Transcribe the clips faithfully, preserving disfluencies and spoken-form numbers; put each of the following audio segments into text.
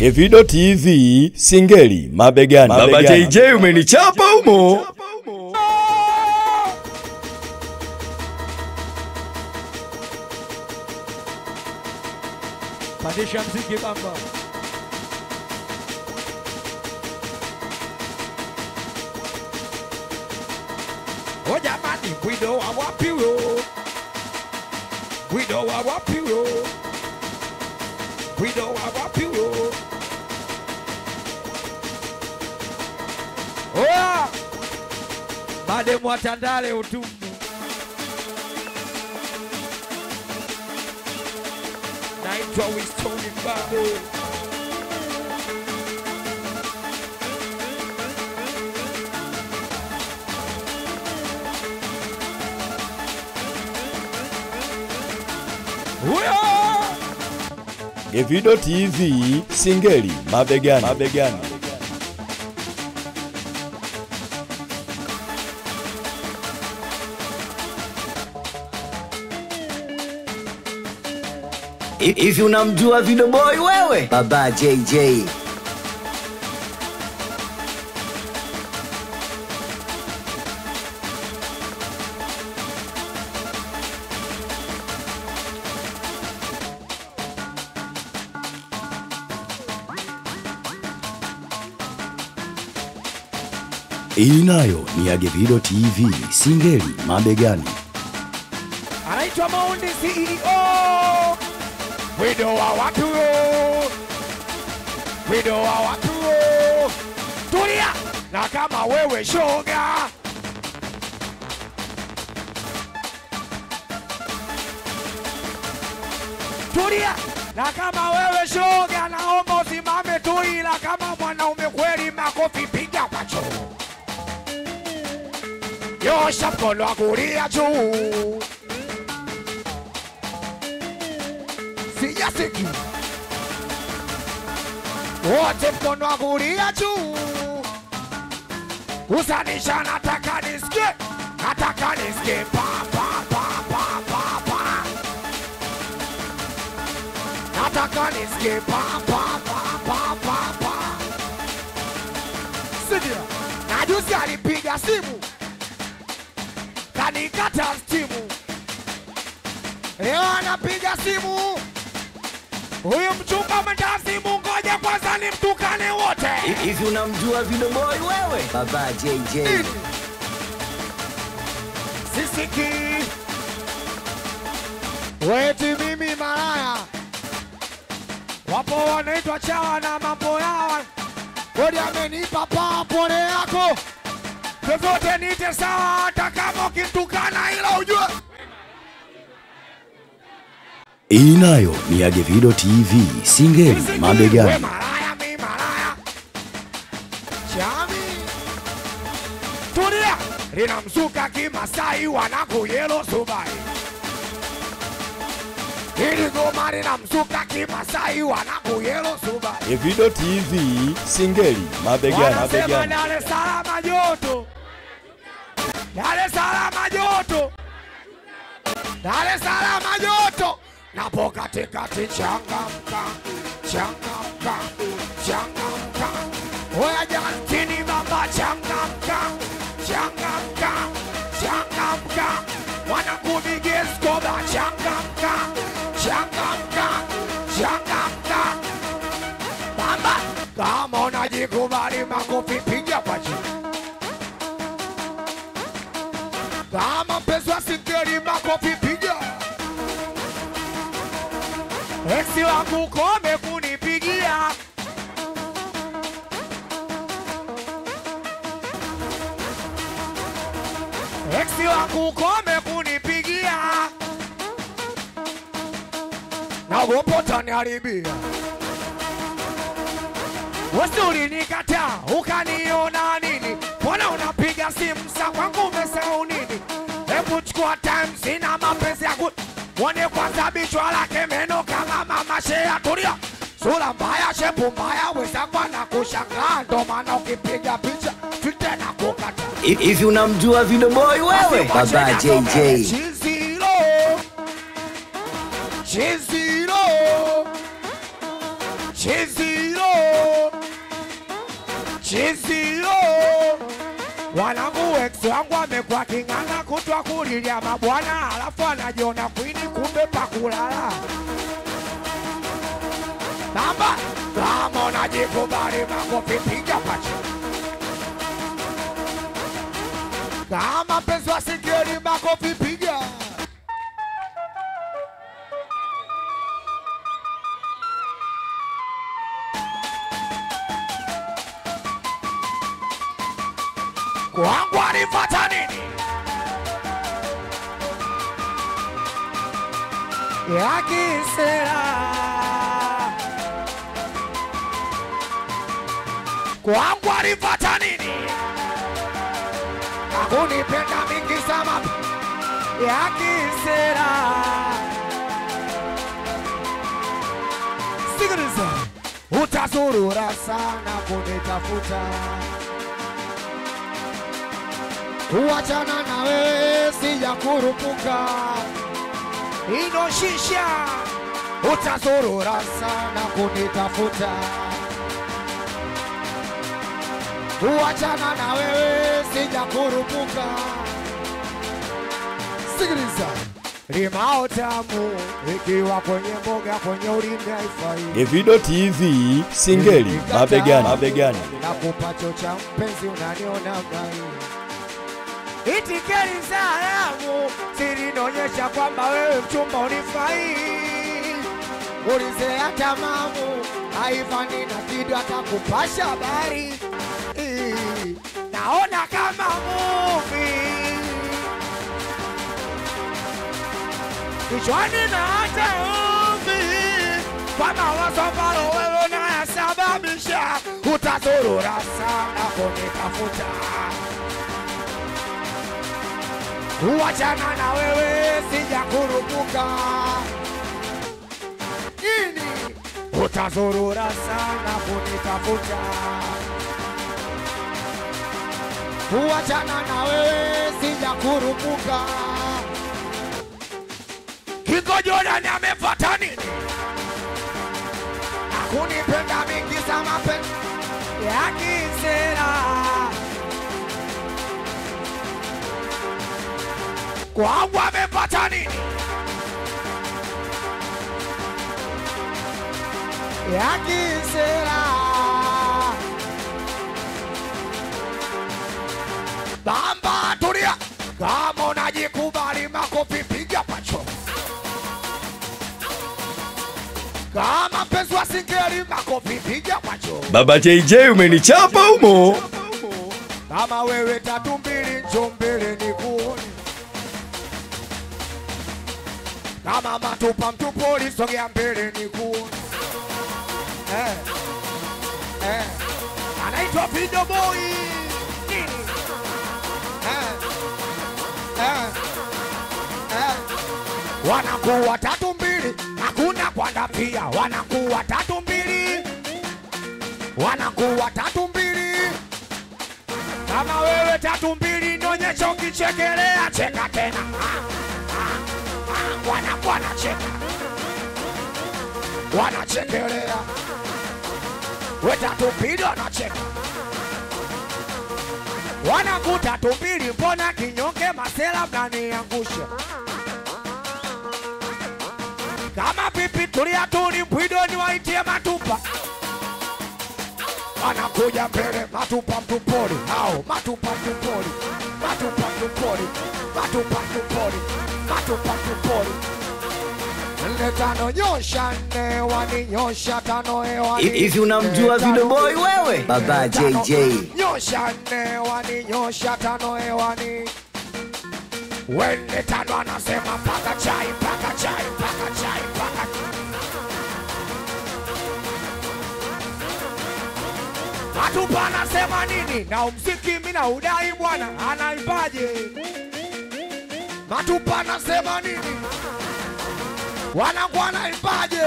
Gevido T V, Singeli mabegani. Baba J J umenichapa umo. Pandisha mziki bamba. Oh jamani, we know our hero. We know our hero. We know our hero. Oh! Bade mwatandale utumu. Naitwa Winston Mbabe. Gevido T V, Singeli mabegani. mabegani. If unamjua Video Boy wewe, Baba J J. Hii nayo ni ya Gevido T V, Singeli mabegani. Anaitwa Maundi C E O. We know our hero. We know our hero. Tulia na kama wewe shoga. Tulia na kama wewe shoga, naomba usimame tu, ila kama mwanaume kweli makofi piga kwa choo. Yosha mkono wa kulia juu. Sijasiki. Wote mkono wa kulia juu. Usanisha nataka nisikie. Nataka nisikie pa pa pa pa pa pa. Nataka nisikie pa pa pa pa pa pa. Sidia. Na juzi alipiga simu. Kanikata stimu. Leo anapiga simu. Huyu mchunga mtasimu, ngoja kwanza nimtukane wote. If unamjua Video Boy wewe, Baba J J. Sisiki. Weti mimi malaya. Wapo wanaitwa chawa na mambo yao. Kodi amenipa paa pole yako. Vyovyote nite sawa, hata kama ukitukana ila ujue. Hii nayo ni ya Gevido T V, Singeli mabegani. We malaya, mi malaya. Chami. Tulia. Lina msuka kimasai wanaku yelo subai. Hili goma lina msuka kimasai wanaku yelo subai. Gevido T V, Singeli mabegani. Wanasema Dar es Salaam joto. Dar es Salaam joto. Dar es Salaam joto. Napo katikati changamka, changamka, changamka. Oya Justini baba changamka, changamka, changamka. Wanakubigi Escobar changamka, changamka, changamka. Bamba, kama unajikubali makofi piga kwa chini. Kama mpenzi wa Singeli makofi piga. Eksi wangu kome kunipigia. Eksi wangu kome kunipigia. Naogopa utaniharibia. Wewe ulinikataa, ukaniona nini? Mbona unapiga simu saa kwangu umesahau nini? Hebu chukua time, sina mapenzi ya ku Wone kwanza bichwa lake meno kama mama shea. Tulia. Sura mbaya, shepu mbaya, weza kwa na kushangaa. Ndo maana ukipiga picha Twitter na kukata. If unamjua Video Boy wewe, Baba J J. Chizilo. Chizilo. Chizilo. Chizio wanangu ex wangu amekuwa kinganga kutwa kulilia mabwana, alafu anajiona kwini kumbe pakulala. Namba kama unajikubali makofi piga pacha. Kama penzi wasikeli makofi piga. Kwangu alifata nini? Ya kisera. Kwangu alifata nini? Hakunipenda mingi sama ya kisera. Sikiliza, utazurura sana kunitafuta. Kuachana na wewe sijakurupuka. Ino shisha utazurura sana kunitafuta. Kuachana na wewe sijakurupuka. Sikiliza, limao tamu ikiwa kwenye mboga kwenye ulimi haifai. Davido T V singeli mabegani mabegani. Nakupa chocha mpenzi unaniona gai. Itikeli salamu zilinionyesha kwamba wewe mchumba unifai. Ulizea tamamu haifani na kidu atakupasha habari. Naona kama movie kichwani na hata movie. Kwa mawazo ambalo wewe unayasababisha, utazurura sana kunitafuta. Kuachana na wewe sijakurupuka. Nini? Utazurura sana kunitafuta. Kuachana na wewe sijakurupuka. Kiko Jordan amefuata nini? Hakunipenda mingi za mapenzi ya kisera. Kwangu amepata nini? Ya kisera. Bamba tulia. Kama unajikubali makofi piga pacho. Kama penzi wasingeli makofi piga pacho. Baba J J umenichapa umo. Kama wewe tatu mbili njoo mbele nikuone. Kama matupa mtupoli sogea mbele nikuone. Eh. Eh. Anaitwa Video Boy. Nini? Eh. Eh. Eh. Wanakuwa tatu mbili, hakuna kwanda pia. Wanakuwa tatu mbili. Wanakuwa tatu mbili. Kama wewe tatu mbili nionyesha ukichekelea cheka tena. Ah. Ah. Wanakuwa wanacheka. Wanachekelea. We tatu mbili wanacheka. Wanakuta tatu mbili mbona kinyonge masela mnaniangusha. Kama pipi tulia tuli mpwido ni waitie matupa. Wanakuja mbele matupa mtupoli. Hao matupa mtupoli. Matupa mtupoli. Matupa mtupoli. Matupa mtupoli. Nne tano nyosha nne wani nyosha tano hewani. Hivi unamjua Video Boy wewe? Baba J J. Nyosha nne wani nyosha tano hewani. Wende tano anasema paka chai, paka chai, paka chai, paka chai. Matupa anasema nini? Na umziki mina udai bwana anaibaje? Matupa anasema nini? Wanangu anaibaje?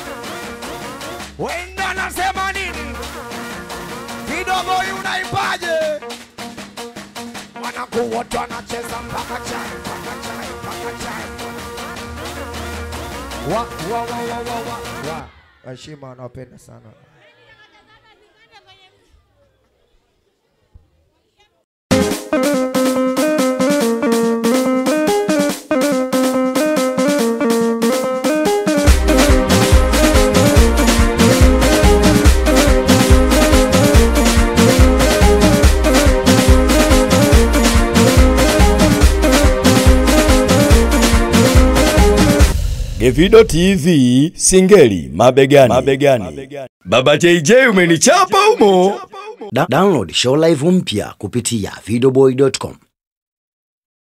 Wende anasema nini? Video Boy unaibaje? Wanangu wote wanacheza mpaka chai, mpaka chai, mpaka chai. Wa wa wa wa wa wa. Wa. Heshima wanapenda sana. Gevido T V, Singeli mabegani. mabegani. Baba J J umenichapa umo. Da download show live mpya kupitia videoboy dot com.